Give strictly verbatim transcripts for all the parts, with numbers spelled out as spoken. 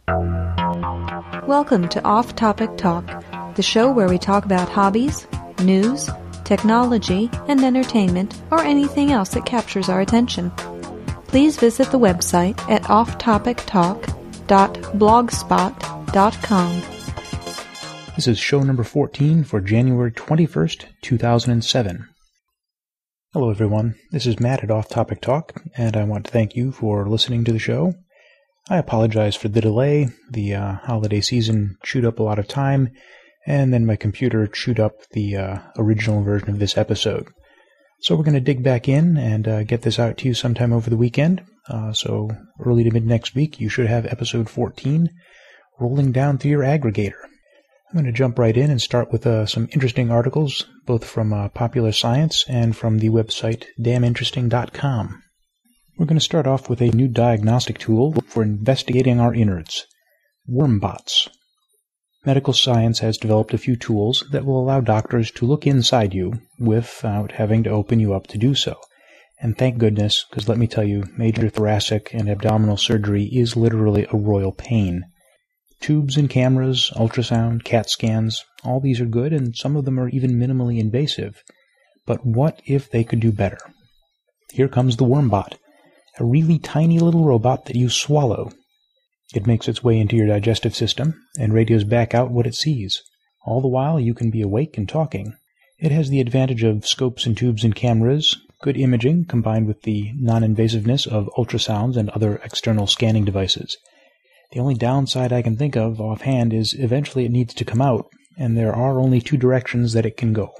Welcome to Off Topic Talk, the show where we talk about hobbies, news, technology, and entertainment, or anything else that captures our attention. Please visit the website at off topic talk dot blogspot dot com. This is show number fourteen for January twenty-first, two thousand seven. Hello everyone, this is Matt at Off Topic Talk, and I want to thank you for listening to the show. I apologize for the delay. The uh, holiday season chewed up a lot of time, and then my computer chewed up the uh, original version of this episode. So we're going to dig back in and uh, get this out to you sometime over the weekend. Uh, so early to mid next week, you should have episode fourteen rolling down through your aggregator. I'm going to jump right in and start with uh, some interesting articles, both from uh, Popular Science and from the website damn interesting dot com. We're going to start off with a new diagnostic tool for investigating our innards, WormBots. Medical science has developed a few tools that will allow doctors to look inside you without having to open you up to do so. And thank goodness, because let me tell you, major thoracic and abdominal surgery is literally a royal pain. Tubes and cameras, ultrasound, CAT scans, all these are good, and some of them are even minimally invasive. But what if they could do better? Here comes the WormBot, a really tiny little robot that you swallow. It makes its way into your digestive system and radios back out what it sees. All the while, you can be awake and talking. It has the advantage of scopes and tubes and cameras, good imaging combined with the non-invasiveness of ultrasounds and other external scanning devices. The only downside I can think of offhand is eventually it needs to come out, and there are only two directions that it can go.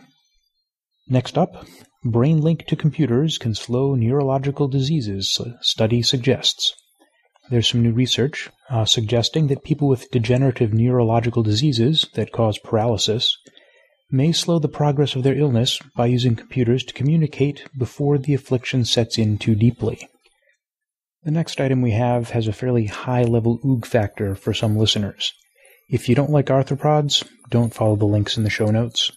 Next up, brain link to computers can slow neurological diseases, study suggests. There's some new research uh, suggesting that people with degenerative neurological diseases that cause paralysis may slow the progress of their illness by using computers to communicate before the affliction sets in too deeply. The next item we have has a fairly high-level oog factor for some listeners. If you don't like arthropods, don't follow the links in the show notes.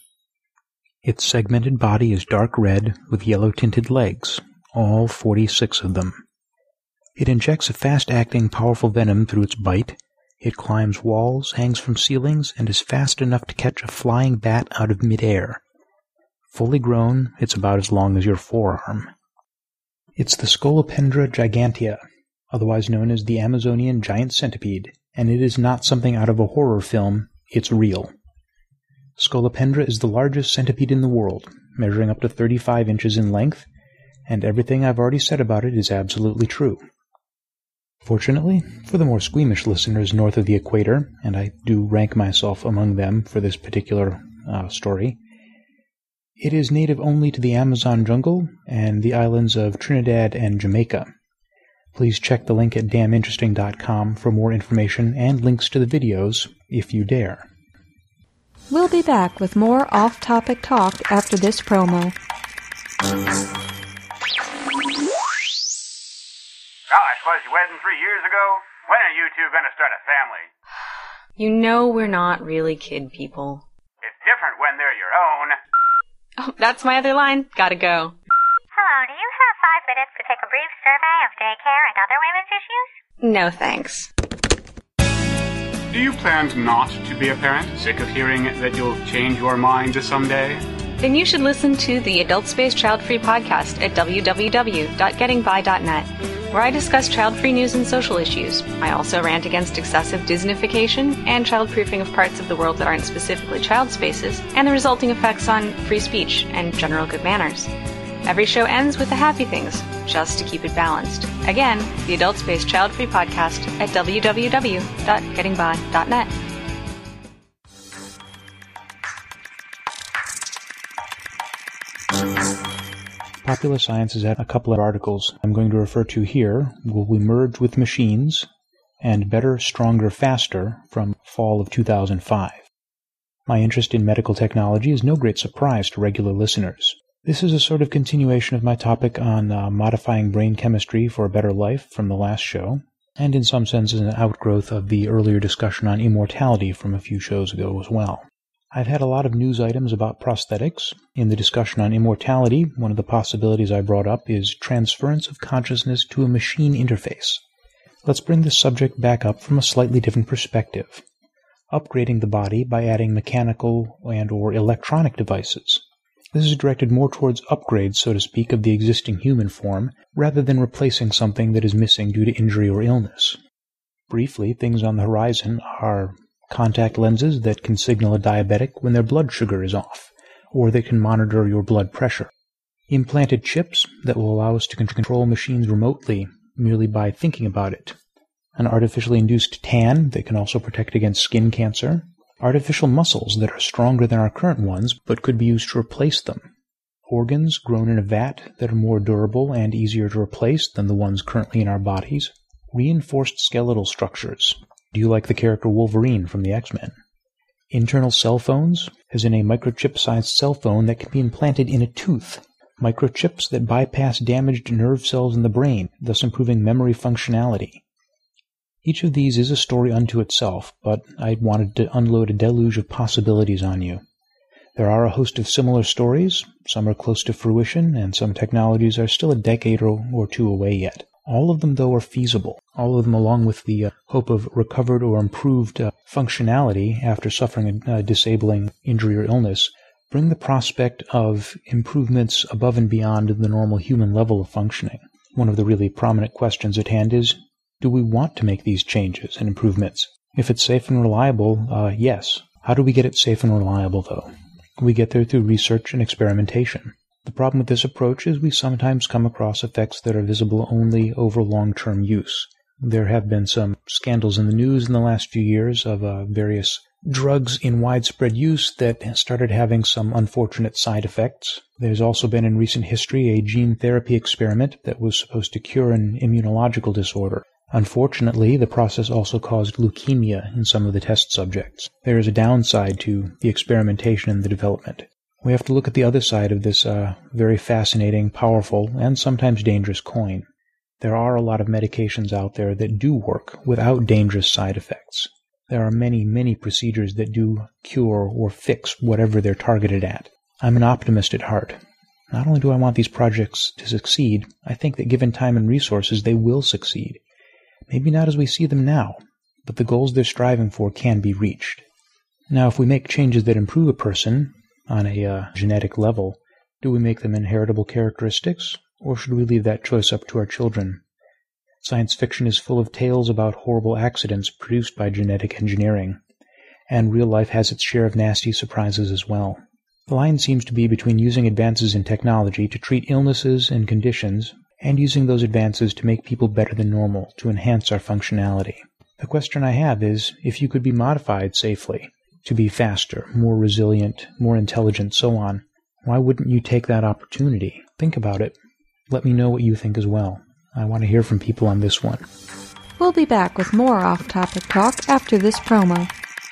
Its segmented body is dark red with yellow-tinted legs, all forty-six of them. It injects a fast-acting, powerful venom through its bite. It climbs walls, hangs from ceilings, and is fast enough to catch a flying bat out of midair. Fully grown, it's about as long as your forearm. It's the Scolopendra gigantea, otherwise known as the Amazonian giant centipede, and it is not something out of a horror film, it's real. Scolopendra is the largest centipede in the world, measuring up to thirty-five inches in length, and everything I've already said about it is absolutely true. Fortunately, for the more squeamish listeners north of the equator, and I do rank myself among them for this particular uh, story, it is native only to the Amazon jungle and the islands of Trinidad and Jamaica. Please check the link at damn interesting dot com for more information and links to the videos, if you dare. We'll be back with more off-topic talk after this promo. Well, I suppose you wedding three years ago? When are you two going to start a family? You know we're not really kid people. It's different when they're your own. Oh, that's my other line. Gotta go. Hello, do you have five minutes to take a brief survey of daycare and other women's issues? No thanks. Do you plan not to be a parent? Sick of hearing that you'll change your mind someday? Then you should listen to the Adult Space Child Free podcast at w w w dot getting by dot net, where I discuss child-free news and social issues. I also rant against excessive Disneyfication and child-proofing of parts of the world that aren't specifically child spaces, and the resulting effects on free speech and general good manners. Every show ends with the happy things, just to keep it balanced. Again, the Adult Space Child Free podcast at w w w dot getting by dot net. Popular Science has had a couple of articles I'm going to refer to here. Will we merge with machines? And Better, Stronger, Faster from fall of two thousand five. My interest in medical technology is no great surprise to regular listeners. This is a sort of continuation of my topic on uh, modifying brain chemistry for a better life from the last show, and in some sense is an outgrowth of the earlier discussion on immortality from a few shows ago as well. I've had a lot of news items about prosthetics. In the discussion on immortality, one of the possibilities I brought up is transference of consciousness to a machine interface. Let's bring this subject back up from a slightly different perspective. Upgrading the body by adding mechanical and or electronic devices. This is directed more towards upgrades, so to speak, of the existing human form, rather than replacing something that is missing due to injury or illness. Briefly, things on the horizon are contact lenses that can signal a diabetic when their blood sugar is off, or that can monitor your blood pressure. Implanted chips that will allow us to control machines remotely merely by thinking about it. An artificially induced tan that can also protect against skin cancer. Artificial muscles that are stronger than our current ones but could be used to replace them. Organs grown in a vat that are more durable and easier to replace than the ones currently in our bodies. Reinforced skeletal structures. Do you like the character Wolverine from the X-Men? Internal cell phones, as in a microchip-sized cell phone that can be implanted in a tooth. Microchips that bypass damaged nerve cells in the brain, thus improving memory functionality. Each of these is a story unto itself, but I wanted to unload a deluge of possibilities on you. There are a host of similar stories, some are close to fruition, and some technologies are still a decade or, or two away yet. All of them, though, are feasible. All of them, along with the uh, hope of recovered or improved uh, functionality after suffering a uh, disabling injury or illness, bring the prospect of improvements above and beyond the normal human level of functioning. One of the really prominent questions at hand is, do we want to make these changes and improvements? If it's safe and reliable, uh, yes. How do we get it safe and reliable, though? We get there through research and experimentation. The problem with this approach is we sometimes come across effects that are visible only over long-term use. There have been some scandals in the news in the last few years of uh, various drugs in widespread use that started having some unfortunate side effects. There's also been in recent history a gene therapy experiment that was supposed to cure an immunological disorder. Unfortunately, the process also caused leukemia in some of the test subjects. There is a downside to the experimentation and the development. We have to look at the other side of this uh, very fascinating, powerful, and sometimes dangerous coin. There are a lot of medications out there that do work without dangerous side effects. There are many, many procedures that do cure or fix whatever they're targeted at. I'm an optimist at heart. Not only do I want these projects to succeed, I think that given time and resources, they will succeed. Maybe not as we see them now, but the goals they're striving for can be reached. Now, if we make changes that improve a person on a uh, genetic level, do we make them inheritable characteristics, or should we leave that choice up to our children? Science fiction is full of tales about horrible accidents produced by genetic engineering, and real life has its share of nasty surprises as well. The line seems to be between using advances in technology to treat illnesses and conditions, and using those advances to make people better than normal, to enhance our functionality. The question I have is, if you could be modified safely, to be faster, more resilient, more intelligent, so on, why wouldn't you take that opportunity? Think about it. Let me know what you think as well. I want to hear from people on this one. We'll be back with more off-topic talk after this promo.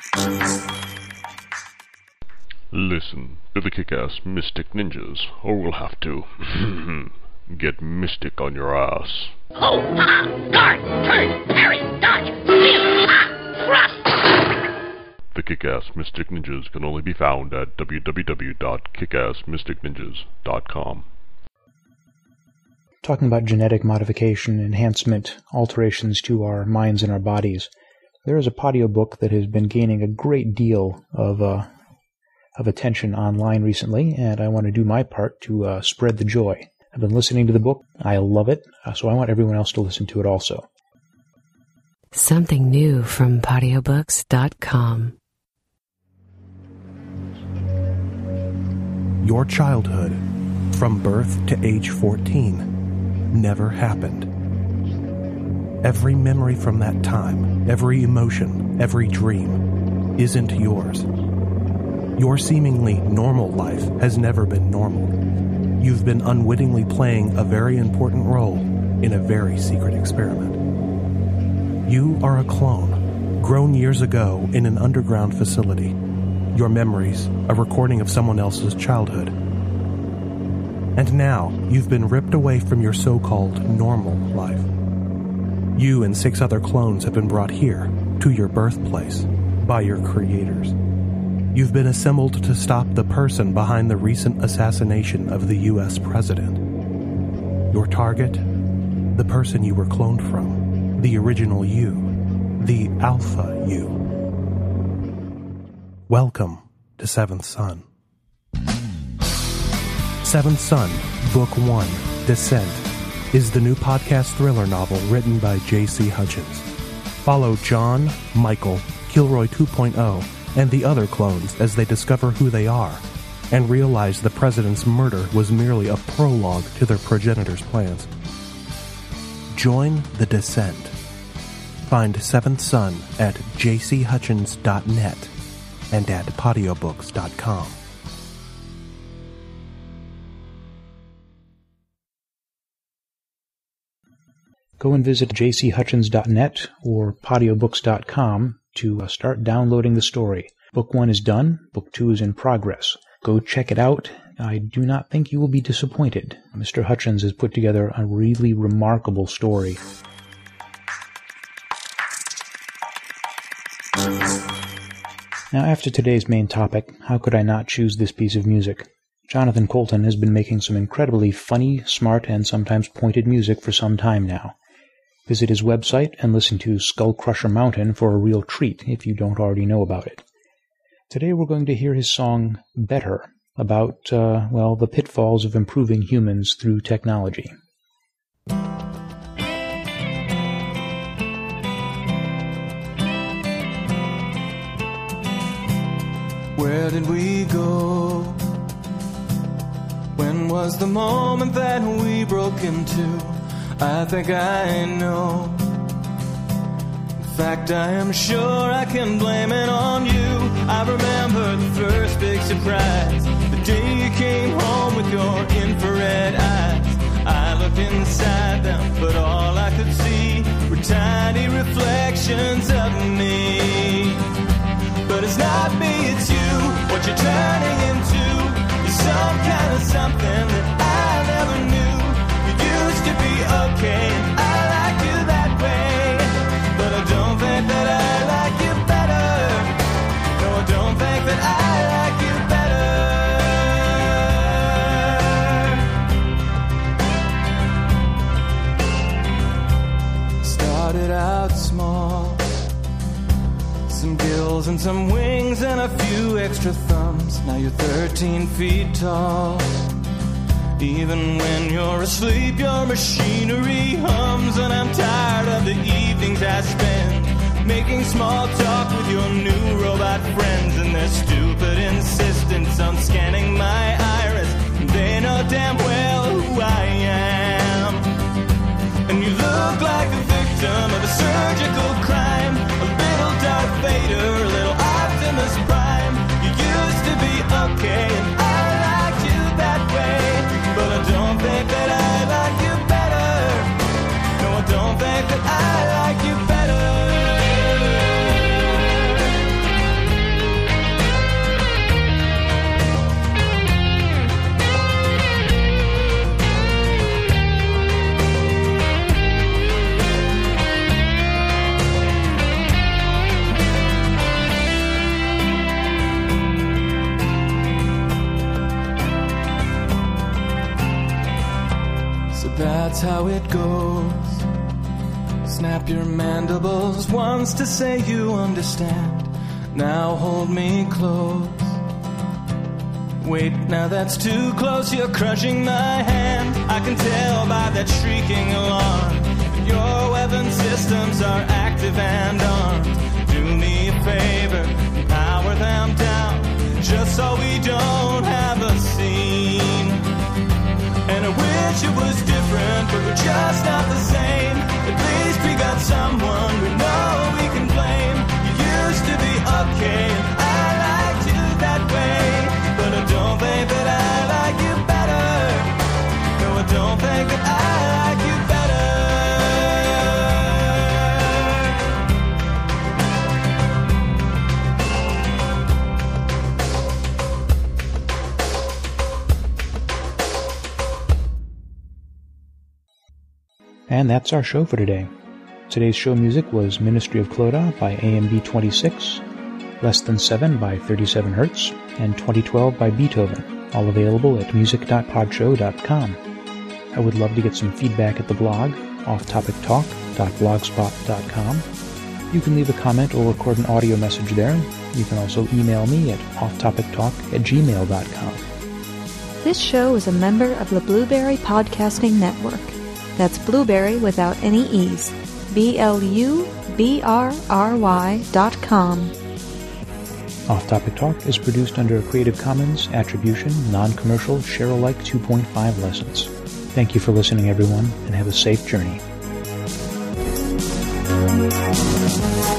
Listen to the kick-ass Mystic Ninjas, or we'll have to get mystic on your ass. Ho, ha, guard, turn, parry, dodge, steal, ha, thrust! The kick-ass Mystic Ninjas can only be found at w w w dot kick ass mystic ninjas dot com. Talking about genetic modification, enhancement, alterations to our minds and our bodies, there is a Patio book that has been gaining a great deal of uh, of attention online recently, and I want to do my part to uh, spread the joy. I've been listening to the book. I love it, uh, so I want everyone else to listen to it also. Something new from patio books dot com. Your childhood, from birth to age fourteen, never happened. Every memory from that time, every emotion, every dream, isn't yours. Your seemingly normal life has never been normal. You've been unwittingly playing a very important role in a very secret experiment. You are a clone, grown years ago in an underground facility. Your memories, a recording of someone else's childhood. And now, you've been ripped away from your so-called normal life. You and six other clones have been brought here, to your birthplace, by your creators. You've been assembled to stop the person behind the recent assassination of the U S president. Your target? The person you were cloned from. the original you, the Alpha you. Welcome to Seventh Son. Seventh Son, Book one, Descent, is the new podcast thriller novel written by J C Hutchins. Follow John, Michael, Kilroy two point oh, and the other clones as they discover who they are, and realize the President's murder was merely a prologue to their progenitors' plans. Join the descent. Find Seventh Son at j c hutchins dot net and at padiobooks dot com. Go and visit j c hutchins dot net or padiobooks dot com to uh, start downloading the story. Book one is done. Book two is in progress. Go check it out. I do not think you will be disappointed. Mister Hutchins has put together a really remarkable story. Now, after today's main topic, how could I not choose this piece of music? Jonathan Coulton has been making some incredibly funny, smart, and sometimes pointed music for some time now. Visit his website and listen to Skull Crusher Mountain for a real treat if you don't already know about it. Today we're going to hear his song, Better, about, uh, well, the pitfalls of improving humans through technology. Where did we go? When was the moment that we broke into? I think I know. In fact, I am sure I can blame it on you. I remember the first big surprise, the day you came home with your infrared eyes. I looked inside them, but all I could see were tiny reflections of me. But it's not me, it's you. What you're turning into is some kind of something that I never knew. You used to be okay, and I like you that way. But I don't think that I like you better. No, I don't think that I like you better. Started out small, some gills and some wings and a few extra thumbs. Now you're thirteen feet tall. Even when you're asleep, your machinery hums. And I'm tired of the evenings I spend making small talk with your new robot friends and their stupid insistence on scanning my iris. They know damn well who I am. And you look like a victim of a surgical crime, a little Darth Vader, a little Optimus Prime. You used to be okay, and I liked you that way. But I don't think that I like you better. No, I don't think that I like you better. That's how it goes. Snap your mandibles once to say you understand. Now hold me close. Wait, now that's too close. You're crushing my hand. I can tell by that shrieking alarm that your weapon systems are active and armed. Do me a favor and power them down, just so we don't have a scene. And I wish it was different, but we're just not the same. At least we got someone we know we can blame. You used to be okay, and I liked you that way. But I don't think that I like you better. No, I don't think that I like you better. And that's our show for today. Today's show music was Ministry of Clodagh by A M B twenty-six, Less Than seven by thirty-seven hertz, and twenty twelve by Beethoven, all available at music dot podshow dot com. I would love to get some feedback at the blog, off topic talk dot blogspot dot com. You can leave a comment or record an audio message there. You can also email me at offtopic talk at gmail dot com. This show is a member of the Blueberry Podcasting Network. That's Blueberry without any E's. B L U B R R Y dot com. Off Topic Talk is produced under a Creative Commons Attribution, Non-Commercial, Share-alike two point five license. Thank you for listening, everyone, and have a safe journey.